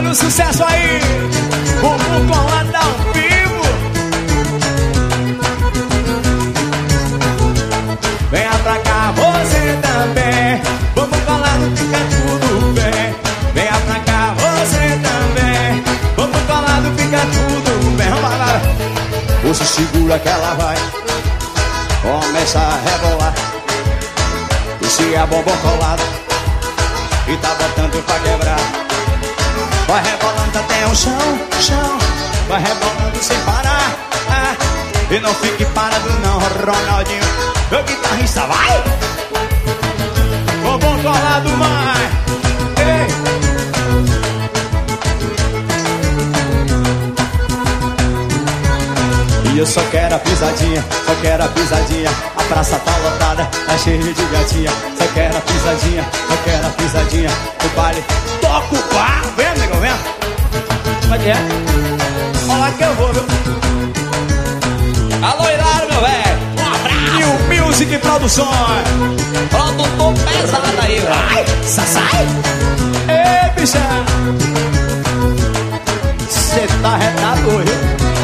Olha o sucesso aí, bumbum colado ao vivo. Venha pra cá, você também. Bumbum colado, fica tudo bem. Venha pra cá, você também. Bumbum colado, fica tudo bem. Vamos lá. Você segura que ela vai começa a rebolar. Esse é bumbum colado e tá botando pra quebrar. Vai rebolando até o chão, chão. Vai rebolando sem parar, e não fique parado não, Ronaldinho, meu guitarrista, vai! Bumbum colado, vai! Ei! E eu só quero a pisadinha, só quero a pisadinha. A praça tá lotada, tá cheia de gatinha. Só quero a pisadinha, só quero a pisadinha. O baile toca o bar, vem, nego, vem. Como é que é? Olha lá que eu vou, viu? Alô, Hilário, meu velho. Um abraço. New Music Produções. Produtor pesado aí, vai. Sassai. Ei, bicha. Cê tá retado hoje.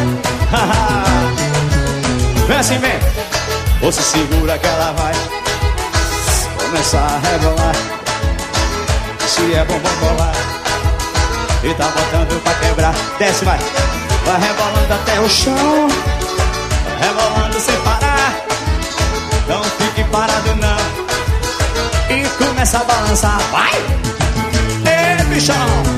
Vem assim, vem. Você segura que ela vai começar a rebolar. Se é bumbum colar e tá botando pra quebrar. Desce, vai. Vai rebolando até o chão. Vai rebolando sem parar. Não fique parado não. E começa a balançar. Vai! Ei, bichão!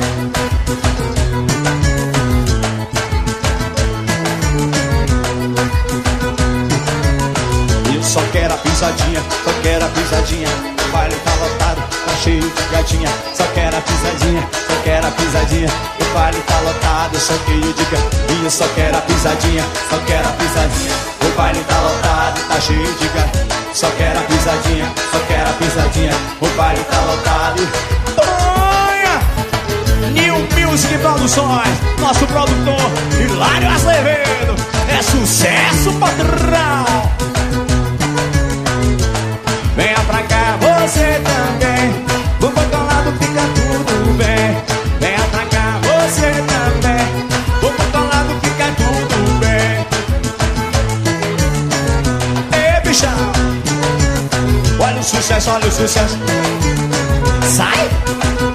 Só quero a pisadinha, só quero a pisadinha. O baile tá lotado, tá cheio de gatinha. Só quero a pisadinha, só quero a pisadinha. O baile tá lotado, só cheio de gatinha. Só quero a pisadinha, só quero a pisadinha. O baile tá lotado, tá cheio de gatinha. Só quero a pisadinha, só quero a pisadinha. O baile tá lotado. Olha! New Music Produções, nosso produtor Hilário Azevedo. É sucesso, patrão! Venha pra cá, você também. Bumbum colado, fica tudo bem. Venha pra cá, você também. Bumbum colado, fica tudo bem. Ei, bichão. Olha o sucesso, olha o sucesso. Sai!